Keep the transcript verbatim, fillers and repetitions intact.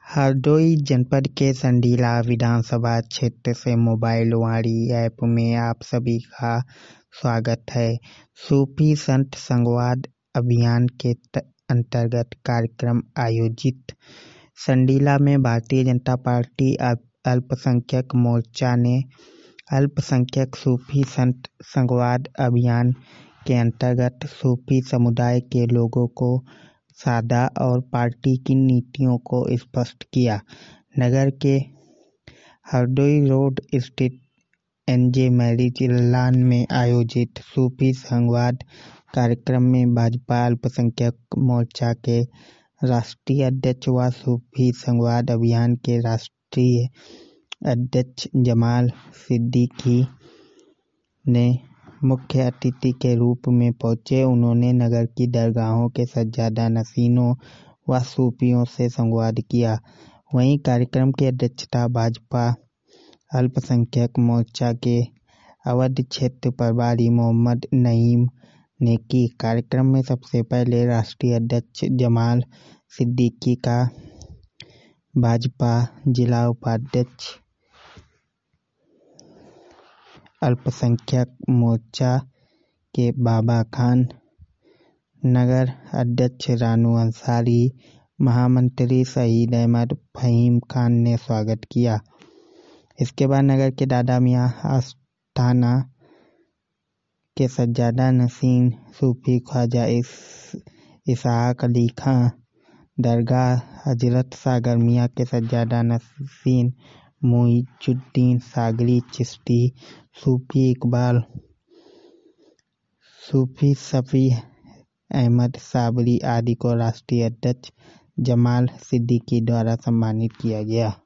हरदोई जनपद के संडीला विधानसभा क्षेत्र से मोबाइल वाणी ऐप में आप सभी का स्वागत है। सूफी संत संवाद अभियान के अंतर्गत कार्यक्रम आयोजित। संडीला में भारतीय जनता पार्टी अल्पसंख्यक मोर्चा ने अल्पसंख्यक सूफी संत संवाद अभियान के अंतर्गत सूफी समुदाय के लोगों को साधा और पार्टी की नीतियों को स्पष्ट किया। नगर के हरदोई रोड स्थित एनजे मैरिज लॉन में आयोजित सूफी संवाद कार्यक्रम में भाजपा अल्पसंख्यक मोर्चा के राष्ट्रीय अध्यक्ष व सूफी संवाद अभियान के राष्ट्रीय अध्यक्ष जमाल सिद्दीकी ने मुख्य अतिथि के रूप में पहुंचे। उन्होंने नगर की दरगाहों के सज्जादा नशीनों व सूफियों से संवाद किया। वहीं कार्यक्रम की अध्यक्षता भाजपा अल्पसंख्यक मोर्चा के अवध क्षेत्र प्रभारी मोहम्मद नईम ने की। कार्यक्रम में सबसे पहले राष्ट्रीय अध्यक्ष जमाल सिद्दीकी का भाजपा जिला उपाध्यक्ष अल्पसंख्यक मोर्चा के बाबा खान, नगर अध्यक्ष रानू अंसारी, महामंत्री शहीद अहमद फहीम खान ने स्वागत किया। इसके बाद नगर के दादा मियां आस्थाना के सज्जादा नशीन सूफी ख्वाजा इसहाक अली खां, दरगाह हजरत सागर मियां के सज्जादा नशीन मुइजुद्दीन सागरी चिश्ती, सूफी इकबाल, सूफी शफी अहमद साबरी आदि को राष्ट्रीय अध्यक्ष जमाल सिद्दीकी द्वारा सम्मानित किया गया।